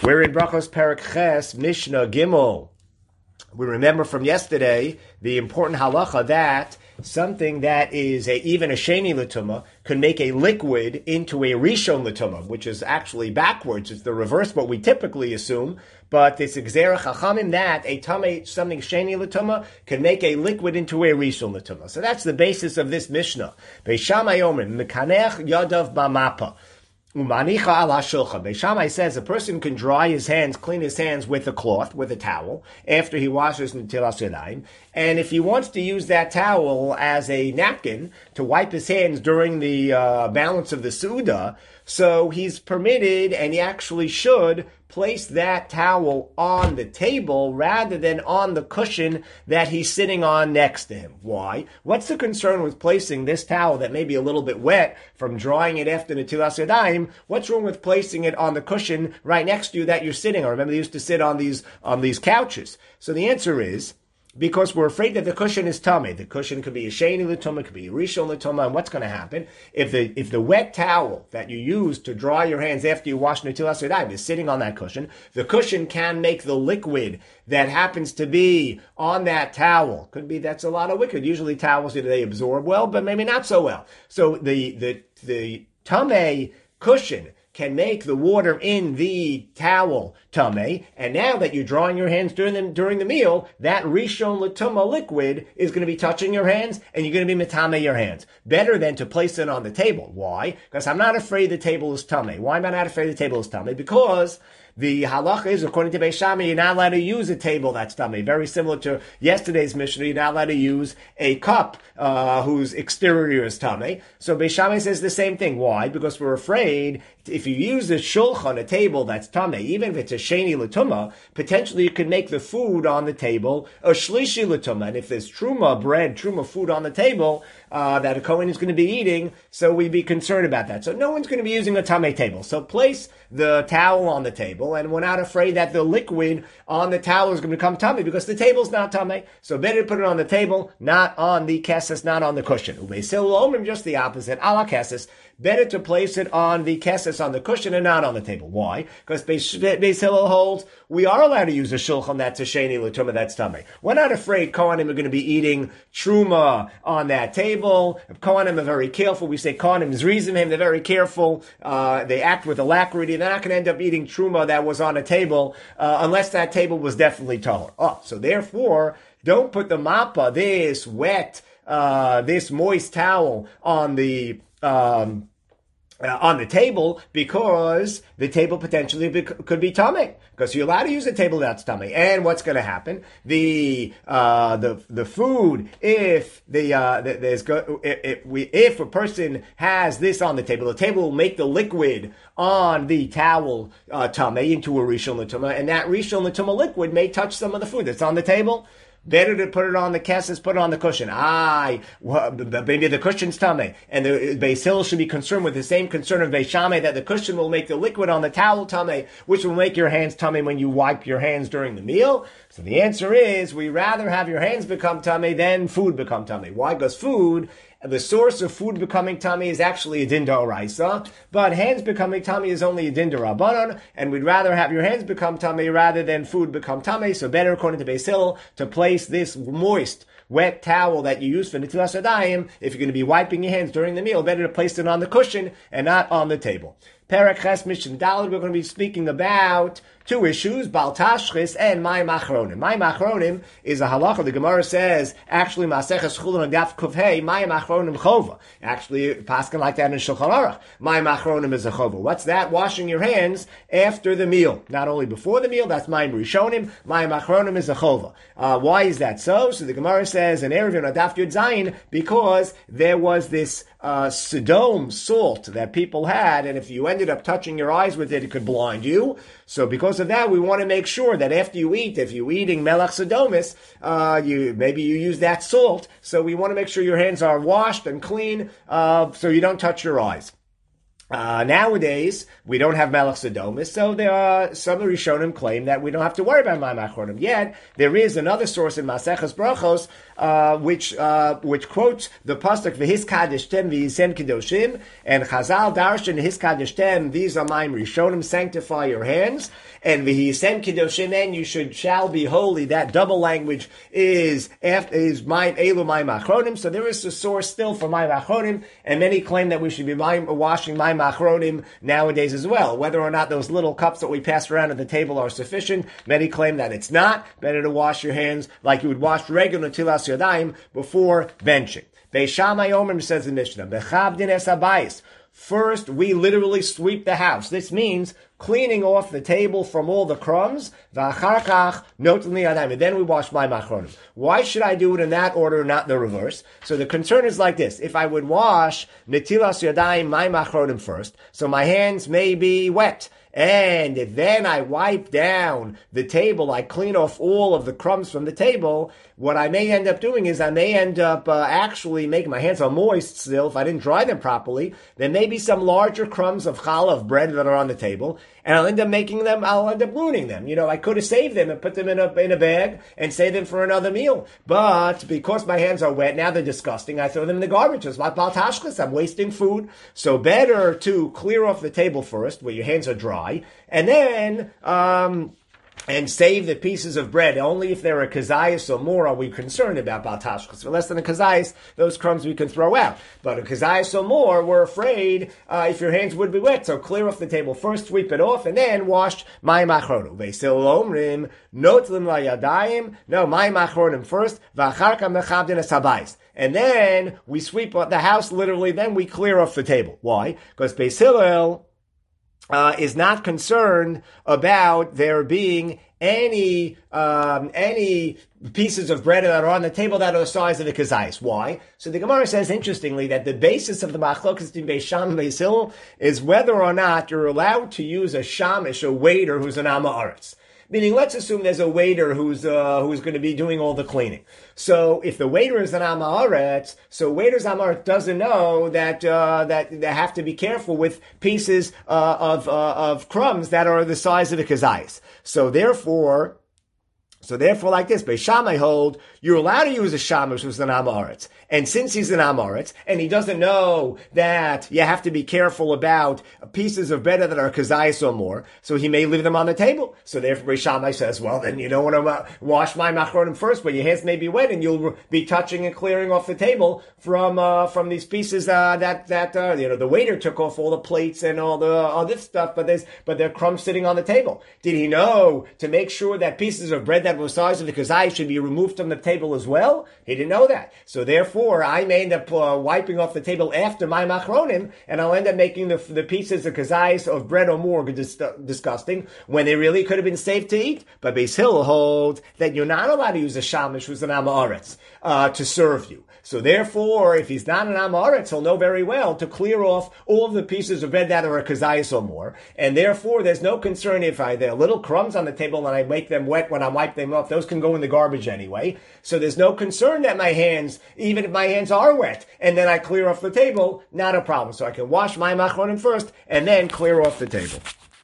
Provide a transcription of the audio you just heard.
We're in Brachos Perek Ches, Mishnah Gimel. We remember from yesterday the important halacha that something that is even a sheni l'tumah can make a liquid into a rishon l'tumah, which is actually backwards. It's the reverse what we typically assume, but it's gzera chachamim that a tameh, something sheni l'tumah, can make a liquid into a rishon l'tumah. So that's the basis of this Mishnah. Beis Shammai omer, mekanech yadav b'mapa. Umanicha ala shulchan. Beis Shammai says a person can dry his hands, clean his hands with a cloth, with a towel, after he washes netilas yadayim. And if he wants to use that towel as a napkin to wipe his hands during the balance of the Suda, so he's permitted, and he actually should, place that towel on the table rather than on the cushion that he's sitting on next to him. Why? What's the concern with placing this towel that may be a little bit wet from drying it after netilas yadayim? What's wrong with placing it on the cushion right next to you that you're sitting on? Remember, they used to sit on these couches. So the answer is, because we're afraid that the cushion is tameh. The cushion could be a sheni l'tumah, could be a rishon l'tumah, and what's going to happen? If the wet towel that you use to dry your hands after you wash netilas yadayim is sitting on that cushion, the cushion can make the liquid that happens to be on that towel. Could be that's a lot of liquid. Usually towels, they absorb well, but maybe not so well. So the tameh cushion can make the water in the towel tameh, and now that you're drying your hands during the meal, that rishon l'tumah liquid is going to be touching your hands, and you're going to be metameh your hands. Better than to place it on the table. Why? Because I'm not afraid the table is tameh. Why am I not afraid the table is tameh? Because the halacha is, according to Beis Shammai, you're not allowed to use a table that's tameh. Very similar to yesterday's Mishnah, you're not allowed to use a cup whose exterior is tameh. So Beis Shammai says the same thing. Why? Because we're afraid if you use a shulchan, a table that's tameh, even if it's a sheni l'tumah, potentially you could make the food on the table a shlishi l'tumah. And if there's truma bread, truma food on the table that a kohen is going to be eating, so we'd be concerned about that. So no one's going to be using a tameh table. So place the towel on the table, and we're not afraid that the liquid on the towel is going to become tameh because the table's not tameh. So better to put it on the table, not on the kesses, not on the cushion. Ubeis Hillel, just the opposite, ala kesses. Better to place it on the kesses, on the cushion, and not on the table. Why? Because Beis Hillel holds we are allowed to use a shulchan that's a sheni l'tumah, that's tameh. We're not afraid Kohanim are going to be eating truma on that table. If Kohanim are very careful, we say Kohanim zrizim, they're very careful. They act with alacrity. They're not going to end up eating truma that was on a table unless that table was definitely tahor. So therefore, don't put the mappa, this wet, this moist towel on the table, because the table potentially could be tameh. Because you're allowed to use a table that's tameh. And what's going to happen? The food, if if a person has this on the table will make the liquid on the towel tameh into a rishon l'tumah, and that rishon l'tumah liquid may touch some of the food that's on the table. Better to put it on the kesses, put it on the cushion. Maybe the cushion's tameh. And the Beis Hillel should be concerned with the same concern of Beis Shammai that the cushion will make the liquid on the towel tameh, which will make your hands tameh when you wipe your hands during the meal. So the answer is, we rather have your hands become tameh than food become tameh. Why? Because food, the source of food becoming tameh is actually a din d'oraisa, but hands becoming tameh is only a din d'rabbanan, and we'd rather have your hands become tameh rather than food become tameh. So better, according to Beis Hillel, to place this moist, wet towel that you use for netilas yadayim, if you're going to be wiping your hands during the meal, better to place it on the cushion and not on the table. Perek Ches Mishnah Daled, we're going to be speaking about two issues, Bal Tashchis and Mayim Achronim. Mayim Achronim is a halacha. The Gemara says, actually, Maseches Chulin Daf Kufhei, Mayim Achronim Chova. Actually, Paskin like that in Shulchan Aruch. Mayim Achronim is a Chova. What's that? Washing your hands after the meal. Not only before the meal, that's Mayim Rishonim. Mayim Achronim is a Chova. Why is that so? So the Gemara says, in Erev Yom Daf Yud Zayin, because there was this Sodom salt that people had, and if you ended up touching your eyes with it, it could blind you. So because of that, we want to make sure that after you eat, if you're eating melach sodomis, maybe you use that salt. So we want to make sure your hands are washed and clean, so you don't touch your eyes. Nowadays, we don't have Melech Sodomis, so there are some Rishonim claim that we don't have to worry about Mayim Achronim. Yet, there is another source in Maseches Brachos, which quotes the pasuk V'his Kadeshtem V'yisen Kedoshim, and Chazal Darshan His Kadeshtem, these are Mayim Rishonim, sanctify your hands, and V'yisen Kedoshim, and you shall be holy. That double language is Mayim Elu Mayim Achronim, so there is a source still for Mayim Achronim, and many claim that we should be washing Mayim Achronim nowadays as well. Whether or not those little cups that we pass around at the table are sufficient, many claim that it's not. Better to wash your hands like you would wash regular Netilas Yadayim before benching. Beis Shammai Omer, says the Mishnah, Bechabdin es habayis. First, we literally sweep the house. This means cleaning off the table from all the crumbs. And then we wash my machronim. Why should I do it in that order, not the reverse? So the concern is like this. If I would wash netilas yadayim, my machronim first, so my hands may be wet. And if then I wipe down the table, I clean off all of the crumbs from the table, what I may end up doing is I may end up actually making my hands are moist still if I didn't dry them properly. There may be some larger crumbs of challah, of bread that are on the table, and I'll end up ruining them. You know, I could have saved them and put them in a bag and save them for another meal. But because my hands are wet, now they're disgusting, I throw them in the garbage. It's like baltashkas, I'm wasting food. So better to clear off the table first, where your hands are dry, and then and save the pieces of bread. Only if they're a kazayas or more are we concerned about baltashkas. For less than a kazayas, those crumbs we can throw out. But a kazayas or more, we're afraid if your hands would be wet. So clear off the table first, sweep it off, and then wash mayim achronim. Veisil omrim notlim layadayim. No, mayim achronim first. V'acharka mechabdin es habayis. And then we sweep the house literally. Then we clear off the table. Why? Because Beis Hillel is not concerned about there being any pieces of bread that are on the table that are the size of the kazayis. Why? So the Gemara says, interestingly, that the basis of the machlokas between Beis Shammai and Beis Hillel is whether or not you're allowed to use a shamish, a waiter who's an Amma Aretz. Meaning, let's assume there's a waiter who's going to be doing all the cleaning. So, if the waiter is an Amma Aretz, so waiter's Amma Aretz doesn't know that they have to be careful with pieces of crumbs that are the size of the kazayis. So therefore, like this, Beis Shammai hold, you're allowed to use a shamish who's an Amma Aretz. And since he's an Amma Aretz, and he doesn't know that you have to be careful about pieces of bread that are kazayis or more, so he may leave them on the table. So therefore, Beis Shammai says, well, then you don't want to wash my machronim first, but your hands may be wet, and you'll be touching and clearing off the table from these pieces that the waiter took off all the plates and all the other stuff, but there are crumbs sitting on the table. Did he know to make sure that pieces of bread that were the size of the kazayis should be removed from the table as well? He didn't know that. So therefore, I may end up wiping off the table after my machronim, and I'll end up making the pieces of kazayis of bread or more disgusting when they really could have been safe to eat. But Beis Hillel holds that you're not allowed to use a shamish who's an Amma Aretz to serve you. So therefore, if he's not an Amma Aretz, he'll know very well to clear off all of the pieces of bread that are a kazayis or more. And therefore, there's no concern if there are little crumbs on the table and I make them wet when I wipe them off. Those can go in the garbage anyway. So there's no concern that my hands, even if my hands are wet, and then I clear off the table, not a problem. So I can wash my machronim first and then clear off the table.